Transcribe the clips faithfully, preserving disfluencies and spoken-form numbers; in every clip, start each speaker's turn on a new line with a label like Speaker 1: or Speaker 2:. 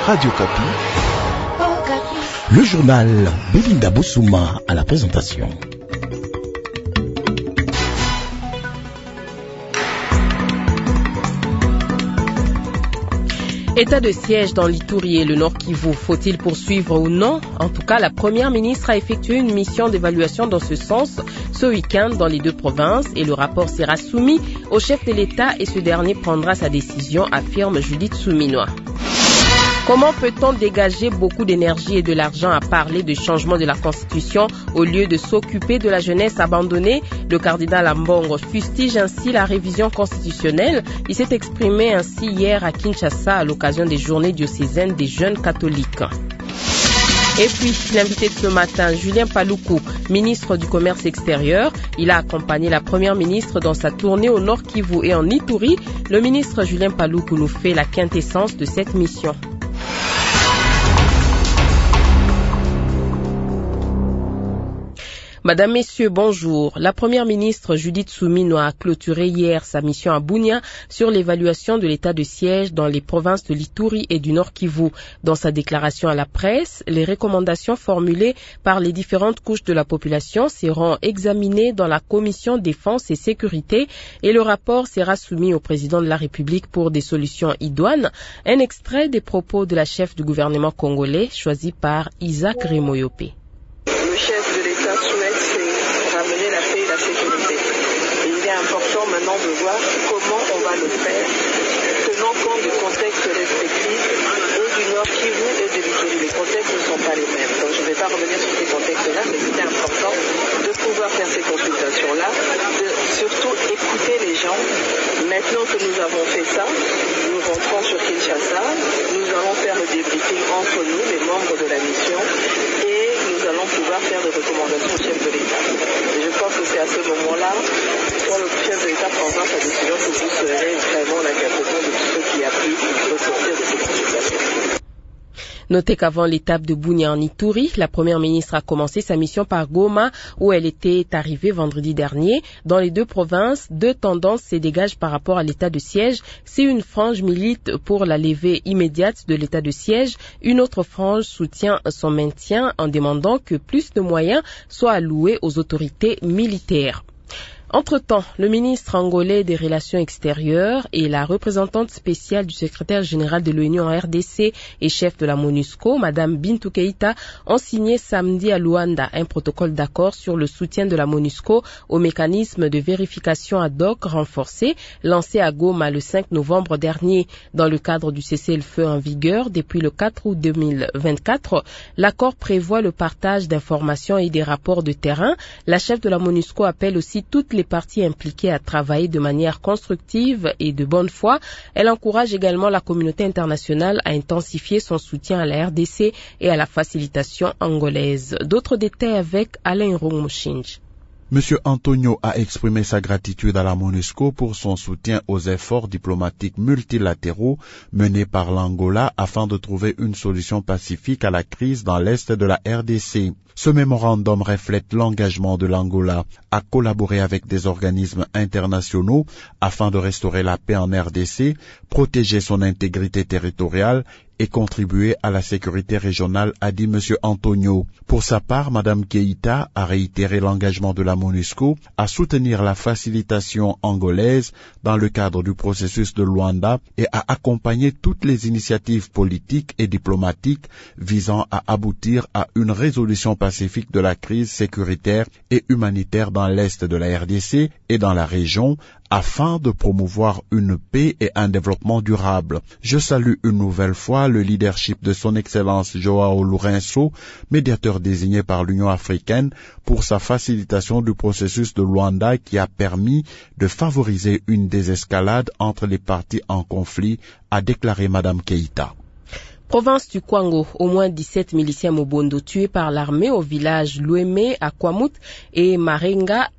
Speaker 1: Radio Kapi. Le journal Belinda Bossouma à la présentation.
Speaker 2: État de siège dans l'Ituri et le Nord Kivu, faut-il poursuivre ou non? En tout cas, la première ministre a effectué une mission d'évaluation dans ce sens ce week-end dans les deux provinces et le rapport sera soumis au chef de l'État et ce dernier prendra sa décision, affirme Judith Souminois. Comment peut-on dégager beaucoup d'énergie et de l'argent à parler de changement de la Constitution au lieu de s'occuper de la jeunesse abandonnée? Le cardinal Ambongo fustige ainsi la révision constitutionnelle. Il s'est exprimé ainsi hier à Kinshasa à l'occasion des journées diocésaines des jeunes catholiques. Et puis, l'invité de ce matin, Julien Paluku, ministre du Commerce extérieur. Il a accompagné la première ministre dans sa tournée au Nord Kivu et en Ituri. Le ministre Julien Paluku nous fait la quintessence de cette mission. Madame, Messieurs, bonjour. La première ministre Judith Souminois a clôturé hier sa mission à Bunia sur l'évaluation de l'état de siège dans les provinces de l'Ituri et du Nord Kivu. Dans sa déclaration à la presse, les recommandations formulées par les différentes couches de la population seront examinées dans la commission défense et sécurité et le rapport sera soumis au président de la République pour des solutions idoines. Un extrait des propos de la chef du gouvernement congolais choisi par Isaac Remoyope.
Speaker 3: Le chef de l'État souhaite c'est ramener la paix et la sécurité. Et il est important maintenant de voir comment on va le faire, tenant compte du contexte respectif et du Nord Kivu et de l'Ituri. Les contextes ne sont pas les mêmes. Donc je ne vais pas revenir sur ces contextes-là, mais c'est important de pouvoir faire ces consultations-là, de surtout écouter les gens. Maintenant que nous avons fait ça, nous rentrons sur Kinshasa, nous allons faire le débriefing entre nous, les membres de la mission, et nous allons pouvoir faire des recommandations au chef de l'État. Et je pense que c'est à ce moment-là, quand le chef de l'État prendra sa décision, que vous serez vraiment la capacité de tout ce qui a pu ressortir de ces consultations.
Speaker 2: Notez qu'avant l'étape de Bunia en Ituri, la première ministre a commencé sa mission par Goma, où elle était arrivée vendredi dernier. Dans les deux provinces, deux tendances se dégagent par rapport à l'état de siège. Si une frange milite pour la levée immédiate de l'état de siège, une autre frange soutient son maintien en demandant que plus de moyens soient alloués aux autorités militaires. Entre-temps, le ministre angolais des Relations extérieures et la représentante spéciale du secrétaire général de l'ONU en R D C et chef de la MONUSCO, Madame Bintou Keïta, ont signé samedi à Luanda un protocole d'accord sur le soutien de la MONUSCO au mécanisme de vérification ad hoc renforcé lancé à Goma le cinq novembre dernier. Dans le cadre du cessez-le-feu en vigueur depuis le quatre août deux mille vingt-quatre, l'accord prévoit le partage d'informations et des rapports de terrain. La chef de la MONUSCO appelle aussi toutes les parties impliquées à travailler de manière constructive et de bonne foi. Elle encourage également la communauté internationale à intensifier son soutien à la R D C et à la facilitation angolaise. D'autres détails avec Alain Romochinj.
Speaker 4: Monsieur Antonio a exprimé sa gratitude à la MONUSCO pour son soutien aux efforts diplomatiques multilatéraux menés par l'Angola afin de trouver une solution pacifique à la crise dans l'est de la R D C. Ce mémorandum reflète l'engagement de l'Angola à collaborer avec des organismes internationaux afin de restaurer la paix en R D C, protéger son intégrité territoriale et contribuer à la sécurité régionale, a dit M. Antonio. Pour sa part, Mme Keïta a réitéré l'engagement de la MONUSCO à soutenir la facilitation angolaise dans le cadre du processus de Luanda et à accompagner toutes les initiatives politiques et diplomatiques visant à aboutir à une résolution pacifique de la crise sécuritaire et humanitaire dans l'est de la R D C et dans la région, afin de promouvoir une paix et un développement durable. Je salue une nouvelle fois le leadership de son Excellence Joao Lourenço, médiateur désigné par l'Union africaine, pour sa facilitation du processus de Luanda qui a permis de favoriser une désescalade entre les parties en conflit, a déclaré Mme Keïta.
Speaker 2: Province du Kwango, au moins dix-sept miliciens Mobondo tués par l'armée au village Louémé à Kwamut et Marenga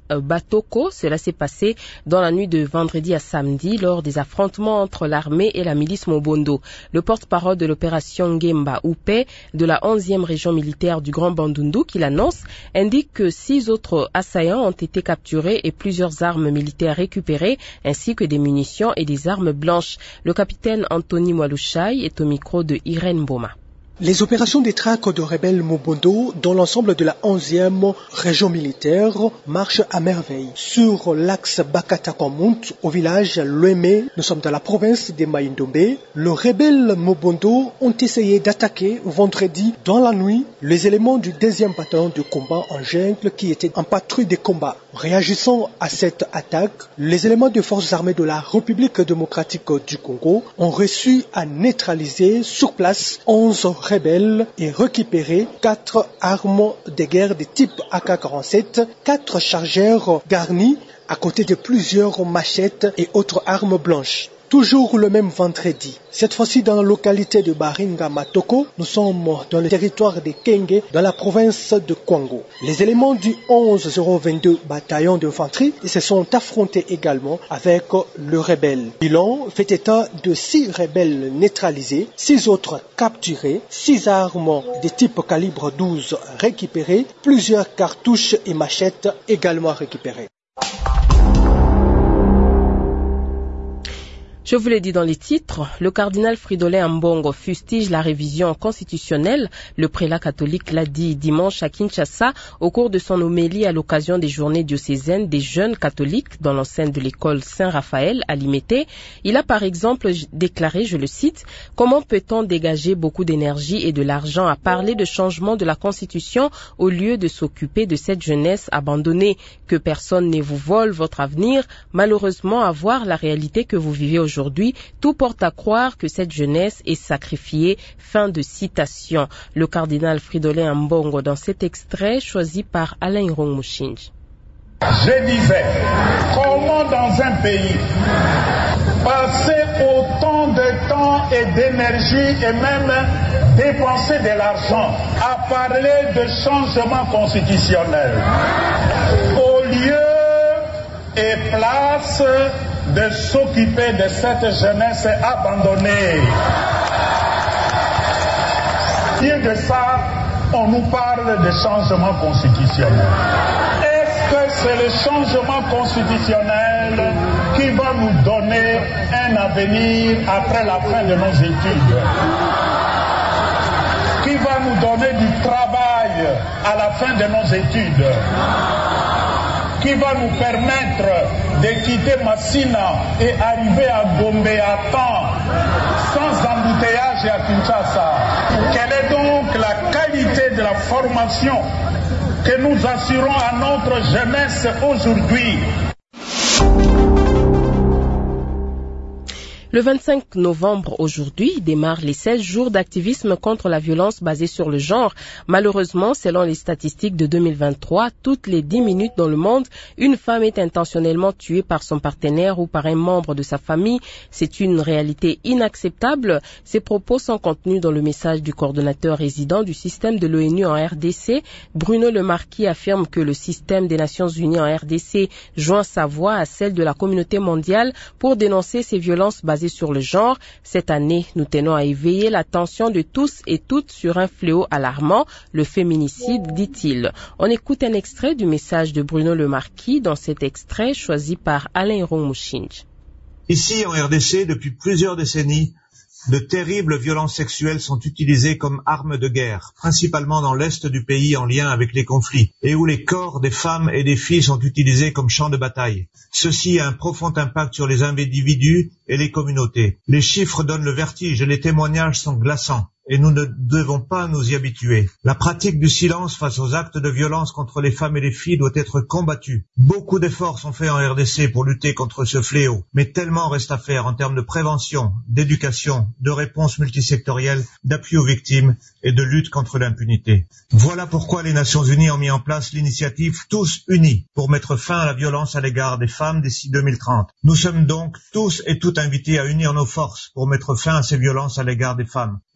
Speaker 2: Batoko. Cela s'est passé dans la nuit de vendredi à samedi lors des affrontements entre l'armée et la milice Mobondo. Le porte-parole de l'opération Ngemba Oupé de la onzième région militaire du Grand Bandundu, qui l'annonce, indique que six autres assaillants ont été capturés et plusieurs armes militaires récupérées, ainsi que des munitions et des armes blanches. Le capitaine Anthony Mwalushai est au micro de Irène Boma.
Speaker 5: Les opérations des traques de rebelles Mobondo dans l'ensemble de la onzième région militaire marchent à merveille. Sur l'axe Bakata-Kwamount, au village Lueme, nous sommes dans la province de Maïndombe, les rebelles Mobondo ont essayé d'attaquer vendredi dans la nuit les éléments du deuxième bataillon de combat en jungle qui étaient en patrouille de combat. Réagissant à cette attaque, les éléments des forces armées de la République démocratique du Congo ont réussi à neutraliser sur place onze rebelles et récupérer quatre armes de guerre de type A K quarante-sept, quatre chargeurs garnis à côté de plusieurs machettes et autres armes blanches. Toujours le même vendredi, cette fois-ci dans la localité de Baringa Matoko, nous sommes dans le territoire de Kenge, dans la province de Kwango. Les éléments du onze zéro vingt-deux bataillon d'infanterie se sont affrontés également avec le rebelle. Bilan fait état de six rebelles neutralisés, six autres capturés, six armes de type calibre douze récupérées, plusieurs cartouches et machettes également récupérées.
Speaker 2: Je vous l'ai dit dans les titres, le cardinal Fridolin Ambongo fustige la révision constitutionnelle. Le prélat catholique l'a dit dimanche à Kinshasa au cours de son homélie à l'occasion des journées diocésaines des jeunes catholiques dans l'enceinte de l'école Saint-Raphaël à Limete. Il a par exemple déclaré, je le cite, « Comment peut-on dégager beaucoup d'énergie et de l'argent à parler de changement de la Constitution au lieu de s'occuper de cette jeunesse abandonnée? Que personne ne vous vole votre avenir. Malheureusement, à voir la réalité que vous vivez aujourd'hui, Aujourd'hui, tout porte à croire que cette jeunesse est sacrifiée. » Fin de citation. Le cardinal Fridolin Ambongo dans cet extrait choisi par Alain Irong-Mouchinji.
Speaker 6: Je disais, comment dans un pays passer autant de temps et d'énergie et même dépenser de l'argent à parler de changement constitutionnel au lieu et place de s'occuper de cette jeunesse abandonnée. Bien de ça, on nous parle de changement constitutionnel. Est-ce que c'est le changement constitutionnel qui va nous donner un avenir après la fin de nos études? Qui va nous donner du travail à la fin de nos études? Qui va nous permettre de quitter Massina et arriver à Gombe à temps, sans embouteillage à Kinshasa? Quelle est donc la qualité de la formation que nous assurons à notre jeunesse aujourd'hui?
Speaker 2: Le vingt-cinq novembre aujourd'hui démarrent les seize jours d'activisme contre la violence basée sur le genre. Malheureusement, selon les statistiques de deux mille vingt-trois, toutes les dix minutes dans le monde, une femme est intentionnellement tuée par son partenaire ou par un membre de sa famille. C'est une réalité inacceptable. Ces propos sont contenus dans le message du coordonnateur résident du système de l'ONU en R D C. Bruno Le Marquis affirme que le système des Nations Unies en R D C joint sa voix à celle de la communauté mondiale pour dénoncer ces violences basées sur le genre. Cette année, nous tenons à éveiller l'attention de tous et toutes sur un fléau alarmant, le féminicide, dit-il. On écoute un extrait du message de Bruno Le Marquis dans cet extrait choisi par Alain Irong-Mouchinji.
Speaker 7: Ici, en R D C, depuis plusieurs décennies, de terribles violences sexuelles sont utilisées comme armes de guerre, principalement dans l'est du pays en lien avec les conflits, et où les corps des femmes et des filles sont utilisés comme champs de bataille. Ceci a un profond impact sur les individus et les communautés. Les chiffres donnent le vertige et les témoignages sont glaçants. Et nous ne devons pas nous y habituer. La pratique du silence face aux actes de violence contre les femmes et les filles doit être combattue. Beaucoup d'efforts sont faits en R D C pour lutter contre ce fléau, mais tellement reste à faire en termes de prévention, d'éducation, de réponse multisectorielle, d'appui aux victimes et de lutte contre l'impunité. Voilà pourquoi les Nations Unies ont mis en place l'initiative Tous Unis pour mettre fin à la violence à l'égard des femmes d'ici deux mille trente. Nous sommes donc tous et toutes invités à unir nos forces pour mettre fin à ces violences à l'égard des femmes. Et dans tout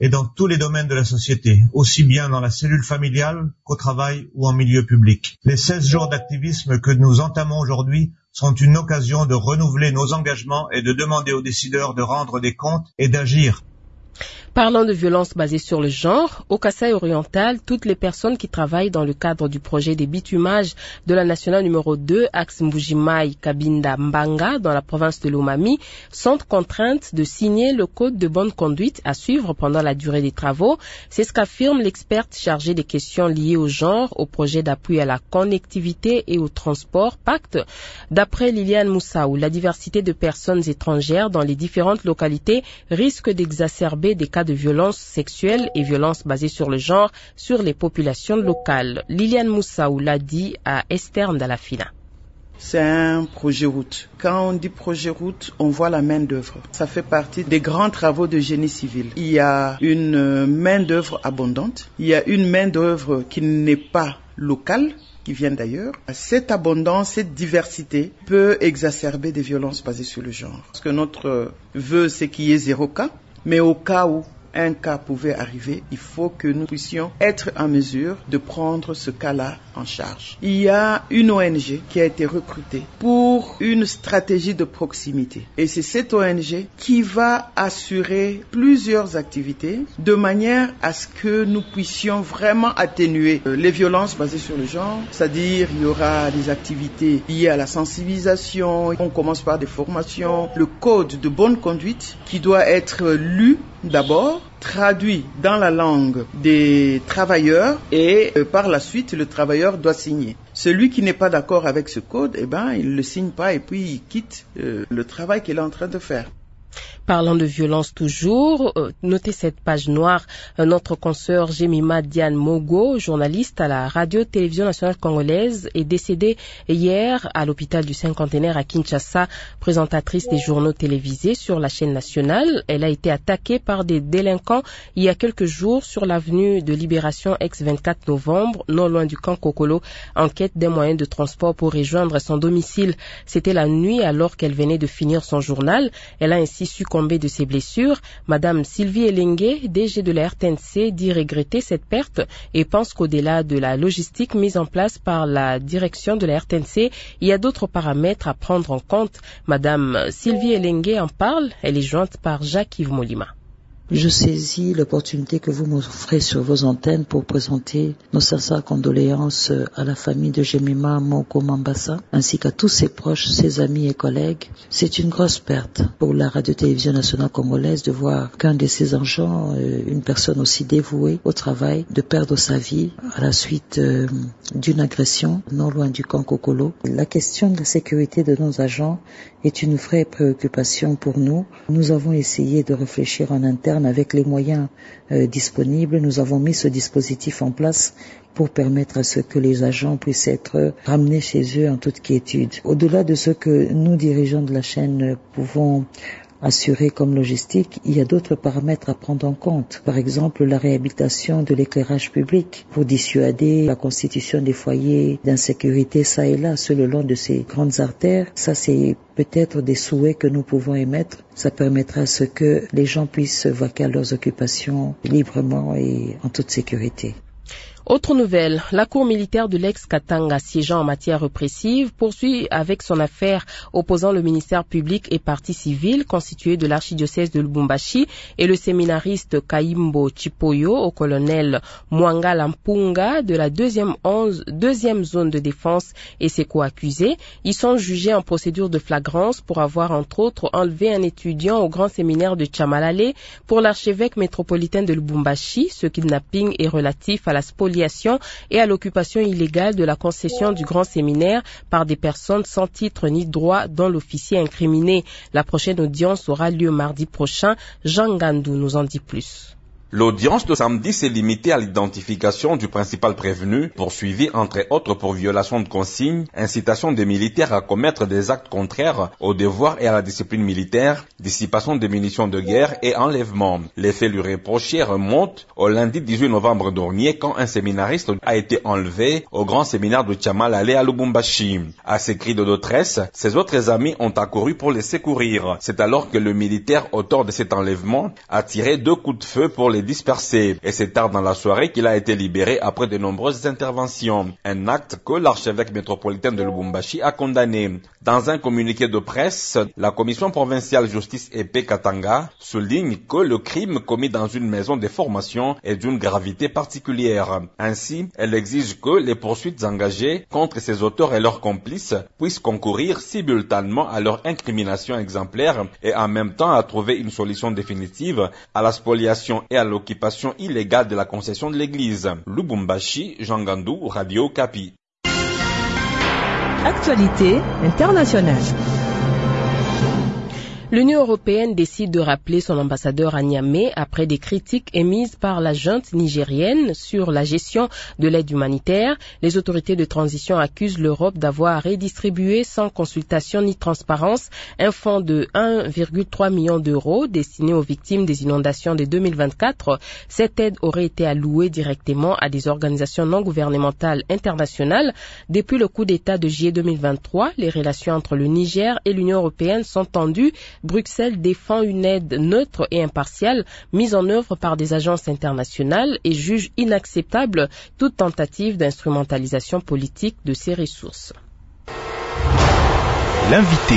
Speaker 7: tous les domaines de la société, aussi bien dans la cellule familiale qu'au travail ou en milieu public. Les seize jours d'activisme que nous entamons aujourd'hui sont une occasion de renouveler nos engagements et de demander aux décideurs de rendre des comptes et d'agir.
Speaker 2: Parlant de violences basées sur le genre, au Kasaï oriental, toutes les personnes qui travaillent dans le cadre du projet des bitumages de la nationale numéro deux, axe Mbujimai Kabinda Mbanga, dans la province de Lomami, sont contraintes de signer le code de bonne conduite à suivre pendant la durée des travaux. C'est ce qu'affirme l'experte chargée des questions liées au genre, au projet d'appui à la connectivité et au transport, Pacte. D'après Liliane Moussaou, la diversité de personnes étrangères dans les différentes localités risque d'exacerber des cas de violences sexuelles et violences basées sur le genre sur les populations locales. Liliane Moussaou l'a dit à Esther Ndalafina.
Speaker 8: C'est un projet route. Quand on dit projet route, on voit la main d'œuvre. Ça fait partie des grands travaux de génie civil. Il y a une main d'œuvre abondante. Il y a une main d'œuvre qui n'est pas locale, qui vient d'ailleurs. Cette abondance, cette diversité peut exacerber des violences basées sur le genre. Parce que notre vœu, c'est qu'il y ait zéro cas. Mais au cas où un cas pouvait arriver, il faut que nous puissions être en mesure de prendre ce cas-là en charge. Il y a une O N G qui a été recrutée pour une stratégie de proximité. Et c'est cette O N G qui va assurer plusieurs activités de manière à ce que nous puissions vraiment atténuer les violences basées sur le genre. C'est-à-dire, il y aura des activités liées à la sensibilisation. On commence par des formations. Le code de bonne conduite qui doit être lu d'abord, traduit dans la langue des travailleurs et euh, par la suite le travailleur doit signer. Celui qui n'est pas d'accord avec ce code, eh ben, il ne le signe pas et puis il quitte euh, le travail qu'il est en train de faire.
Speaker 2: Parlant de violence toujours, euh, notez cette page noire, euh, notre consoeur Jemima Diane Mogo, journaliste à la radio-télévision nationale congolaise, est décédée hier à l'hôpital du cinquantenaire à Kinshasa, présentatrice des journaux télévisés sur la chaîne nationale. Elle a été attaquée par des délinquants il y a quelques jours sur l'avenue de Libération ex vingt-quatre novembre, non loin du camp Kokolo, en quête d'un moyen de transport pour rejoindre son domicile. C'était la nuit alors qu'elle venait de finir son journal. Elle a ainsi succombé de ses blessures. Madame Sylvie Elengue, D G de la R T N C, dit regretter cette perte et pense qu'au-delà de la logistique mise en place par la direction de la R T N C, il y a d'autres paramètres à prendre en compte. Madame Sylvie Elengue en parle. Elle est jointe par Jacques-Yves Molima.
Speaker 9: Je saisis l'opportunité que vous m'offrez sur vos antennes pour présenter nos sincères condoléances à la famille de Jemima Moko Mambasa, ainsi qu'à tous ses proches, ses amis et collègues. C'est une grosse perte pour la radio-télévision nationale congolaise de voir qu'un de ses agents, une personne aussi dévouée au travail, de perdre sa vie à la suite d'une agression non loin du camp Kokolo. La question de la sécurité de nos agents est une vraie préoccupation pour nous. Nous avons essayé de réfléchir en interne avec les moyens euh, disponibles. Nous avons mis ce dispositif en place pour permettre à ce que les agents puissent être ramenés chez eux en toute quiétude. Au-delà de ce que nous, dirigeants de la chaîne, pouvons assuré comme logistique, il y a d'autres paramètres à prendre en compte. Par exemple, la réhabilitation de l'éclairage public pour dissuader la constitution des foyers d'insécurité ça et là sur le long de ces grandes artères. Ça, c'est peut-être des souhaits que nous pouvons émettre. Ça permettra à ce que les gens puissent vaquer à leurs occupations librement et en toute sécurité.
Speaker 2: Autre nouvelle, la Cour militaire de l'ex-Katanga siégeant en matière répressive poursuit avec son affaire opposant le ministère public et partie civile constitué de l'archidiocèse de Lubumbashi et le séminariste Kaimbo Chipoyo au colonel Mwanga Lampunga de la deuxième, onze, deuxième zone de défense et ses co-accusés. Ils sont jugés en procédure de flagrance pour avoir entre autres enlevé un étudiant au grand séminaire de Tchamalale. Pour l'archevêque métropolitain de Lubumbashi, ce kidnapping est relatif à la spoliation et à l'occupation illégale de la concession du grand séminaire par des personnes sans titre ni droit dont l'officier incriminé. La prochaine audience aura lieu mardi prochain. Jean Gandou nous en dit plus.
Speaker 10: L'audience de samedi s'est limitée à l'identification du principal prévenu, poursuivi entre autres pour violation de consignes, incitation des militaires à commettre des actes contraires aux devoirs et à la discipline militaire, dissipation des munitions de guerre et enlèvement. Les faits lui reprochés remontent au lundi dix-huit novembre dernier quand un séminariste a été enlevé au grand séminaire de Tchamalale à Lubumbashi. À ses cris de détresse, ses autres amis ont accouru pour les secourir. C'est alors que le militaire auteur de cet enlèvement a tiré deux coups de feu pour les les disperser. Et c'est tard dans la soirée qu'il a été libéré après de nombreuses interventions. Un acte que l'archevêque métropolitain de Lubumbashi a condamné. Dans un communiqué de presse, la commission provinciale justice et paix Katanga souligne que le crime commis dans une maison de formation est d'une gravité particulière. Ainsi, elle exige que les poursuites engagées contre ces auteurs et leurs complices puissent concourir simultanément à leur incrimination exemplaire et en même temps à trouver une solution définitive à la spoliation et à l'occupation illégale de la concession de l'église. Lubumbashi, Jean Gandou, Radio Kapi.
Speaker 11: Actualité internationale.
Speaker 2: L'Union européenne décide de rappeler son ambassadeur à Niamey après des critiques émises par la junte nigérienne sur la gestion de l'aide humanitaire. Les autorités de transition accusent l'Europe d'avoir redistribué sans consultation ni transparence un fonds de un virgule trois million d'euros destiné aux victimes des inondations de deux mille vingt-quatre. Cette aide aurait été allouée directement à des organisations non gouvernementales internationales. Depuis le coup d'État de juillet deux mille vingt-trois, les relations entre le Niger et l'Union européenne sont tendues. Bruxelles défend une aide neutre et impartiale mise en œuvre par des agences internationales et juge inacceptable toute tentative d'instrumentalisation politique de ces ressources.
Speaker 1: L'invité.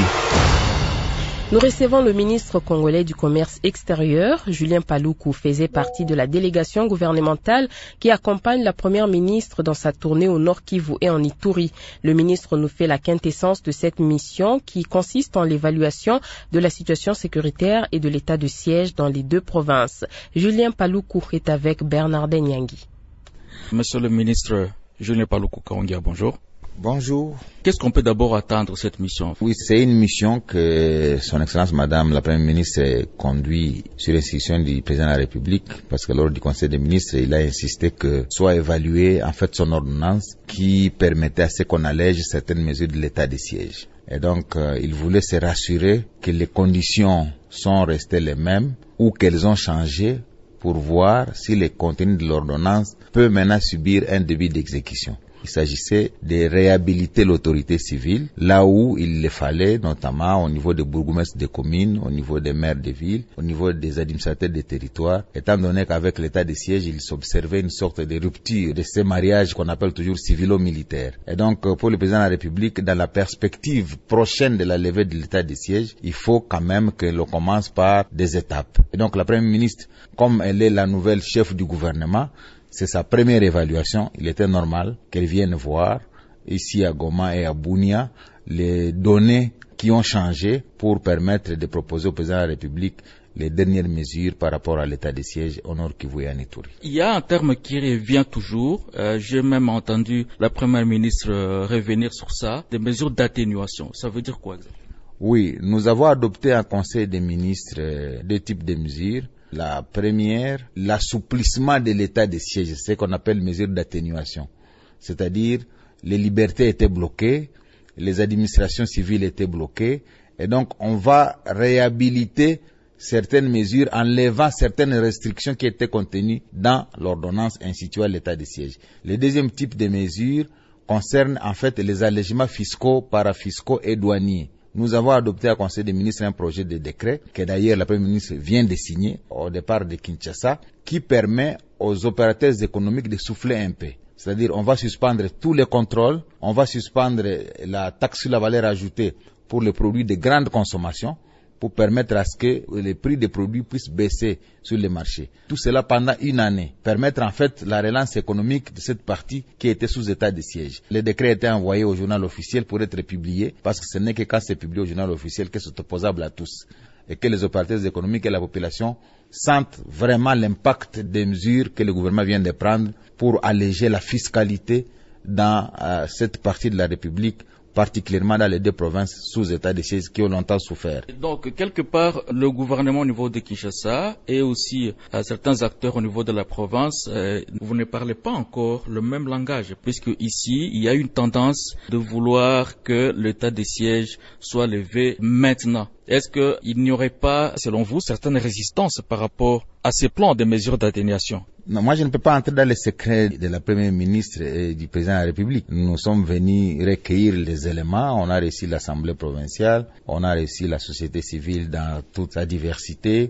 Speaker 2: Nous recevons le ministre congolais du Commerce extérieur, Julien Paluku, faisait partie de la délégation gouvernementale qui accompagne la première ministre dans sa tournée au Nord Kivu et en Ituri. Le ministre nous fait la quintessence de cette mission qui consiste en l'évaluation de la situation sécuritaire et de l'état de siège dans les deux provinces. Julien Paluku est avec Bernard Nyangi.
Speaker 12: Monsieur le ministre Julien Paluku Kaongia, bonjour.
Speaker 13: Bonjour.
Speaker 12: Qu'est-ce qu'on peut d'abord attendre de cette mission?
Speaker 13: Oui, c'est une mission que son Excellence Madame la Première ministre conduit sur l'instruction du Président de la République, parce que lors du Conseil des ministres, il a insisté que soit évaluée en fait son ordonnance qui permettait à ce qu'on allège certaines mesures de l'état de siège. Et donc, euh, il voulait se rassurer que les conditions sont restées les mêmes ou qu'elles ont changé pour voir si le contenu de l'ordonnance peut maintenant subir un début d'exécution. Il s'agissait de réhabiliter l'autorité civile là où il le fallait, notamment au niveau des bourgmestres des communes, au niveau des maires des villes, au niveau des administrateurs des territoires, étant donné qu'avec l'état de siège, il s'observait une sorte de rupture de ces mariages qu'on appelle toujours civilo-militaires. Et donc, pour le président de la République, dans la perspective prochaine de la levée de l'état de siège, il faut quand même que l'on commence par des étapes. Et donc, la Première ministre, comme elle est la nouvelle chef du gouvernement, c'est sa première évaluation. Il était normal qu'elle vienne voir ici à Goma et à Bunia les données qui ont changé pour permettre de proposer au président de la République les dernières mesures par rapport à l'état de siège au Nord Kivu et à Ituri.
Speaker 12: Il y a un terme qui revient toujours. Euh, j'ai même entendu la première ministre euh, revenir sur ça, des mesures d'atténuation. Ça veut dire quoi exactement?
Speaker 13: Oui, nous avons adopté un conseil des ministres euh, deux types de mesures. La première, l'assouplissement de l'état de siège, c'est ce qu'on appelle mesure d'atténuation. C'est-à-dire, les libertés étaient bloquées, les administrations civiles étaient bloquées, et donc on va réhabiliter certaines mesures en levant certaines restrictions qui étaient contenues dans l'ordonnance instituant l'état de siège. Le deuxième type de mesures concerne en fait les allègements fiscaux, parafiscaux et douaniers. Nous avons adopté à Conseil des ministres un projet de décret que d'ailleurs la Première ministre vient de signer au départ de Kinshasa qui permet aux opérateurs économiques de souffler un peu. C'est-à-dire on va suspendre tous les contrôles, on va suspendre la taxe sur la valeur ajoutée pour les produits de grande consommation pour permettre à ce que les prix des produits puissent baisser sur les marchés. Tout cela pendant une année. Permettre en fait la relance économique de cette partie qui était sous état de siège. Le décret a été envoyé au journal officiel pour être publié parce que ce n'est que quand c'est publié au journal officiel que c'est opposable à tous et que les opérateurs économiques et la population sentent vraiment l'impact des mesures que le gouvernement vient de prendre pour alléger la fiscalité dans euh, cette partie de la République, particulièrement dans les deux provinces sous état de siège qui ont longtemps souffert.
Speaker 12: Donc, quelque part, le gouvernement au niveau de Kinshasa et aussi euh, certains acteurs au niveau de la province, euh, vous ne parlez pas encore le même langage, puisque ici, il y a une tendance de vouloir que l'état de siège soit levé maintenant. Est-ce qu'il n'y aurait pas, selon vous, certaines résistances par rapport à ces plans de mesures d'atténuation?
Speaker 13: Non, moi je ne peux pas entrer dans les secrets de la Première ministre et du Président de la République. Nous sommes venus recueillir les éléments, on a reçu l'Assemblée provinciale, on a reçu la société civile dans toute sa diversité,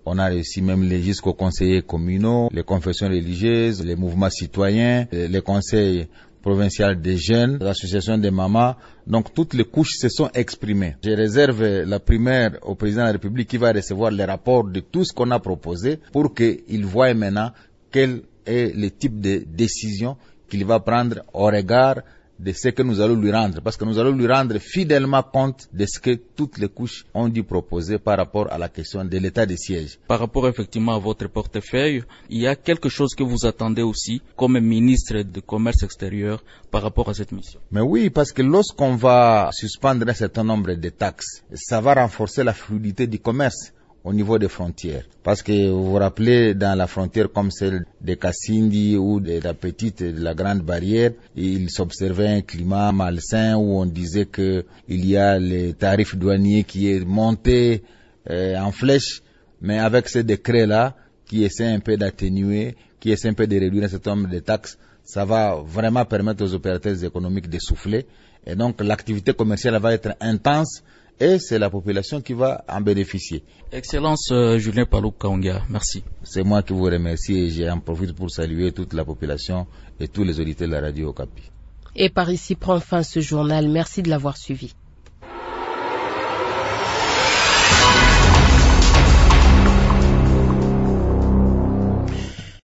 Speaker 13: On a réussi même les jusqu'aux conseillers communaux, les confessions religieuses, les mouvements citoyens, les conseils provinciaux des jeunes, l'association des mamans. Donc toutes les couches se sont exprimées. Je réserve la primaire au président de la République qui va recevoir les rapports de tout ce qu'on a proposé pour qu'il voie maintenant quel est le type de décision qu'il va prendre au regard de ce que nous allons lui rendre, parce que nous allons lui rendre fidèlement compte de ce que toutes les couches ont dû proposer par rapport à la question de l'état de siège.
Speaker 12: Par rapport effectivement à votre portefeuille, il y a quelque chose que vous attendez aussi comme ministre du Commerce extérieur par rapport à cette mission?
Speaker 13: Mais oui, parce que lorsqu'on va suspendre un certain nombre de taxes, ça va renforcer la fluidité du commerce au niveau des frontières. Parce que vous vous rappelez, dans la frontière comme celle de Kassindi ou de la petite, de la grande barrière, il s'observait un climat malsain où on disait que il y a les tarifs douaniers qui est monté euh, en flèche, mais avec ce décret-là, qui essaie un peu d'atténuer, qui essaie un peu de réduire un certain nombre de taxes, ça va vraiment permettre aux opérateurs économiques de souffler. Et donc l'activité commerciale va être intense, et c'est la population qui va en bénéficier.
Speaker 12: Excellence euh, Julien Paluku Kahongya, merci.
Speaker 13: C'est moi qui vous remercie et j'en profite pour saluer toute la population et tous les auditeurs de la radio Okapi.
Speaker 2: Et par ici prend fin ce journal. Merci de l'avoir suivi.